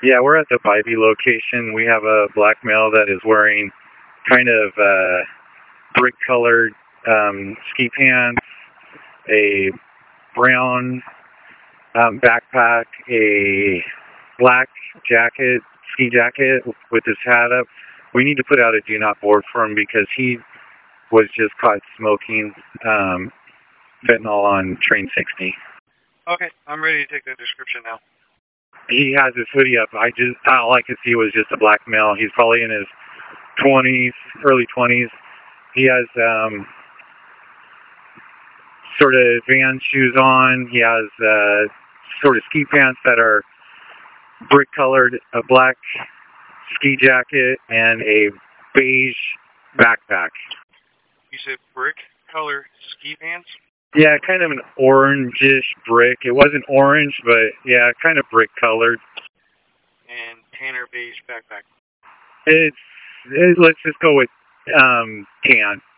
Yeah, we're at the Bybee location. We have a black male that is wearing kind of brick-colored ski pants, a brown backpack, a black jacket, ski jacket with his hat up. We need to put out a do not board for him because he was just caught smoking fentanyl on train 60. Okay, I'm ready to take the description now. He has his hoodie up. All I could see was just a black male. He's probably in his 20s, early 20s. He has sort of Vans shoes on. He has sort of ski pants that are brick colored, a black ski jacket, and a beige backpack. You said brick color ski pants? Yeah, kind of an orangish brick. It wasn't orange, but yeah, kind of brick colored. And tanner beige backpack. Let's just go with tan.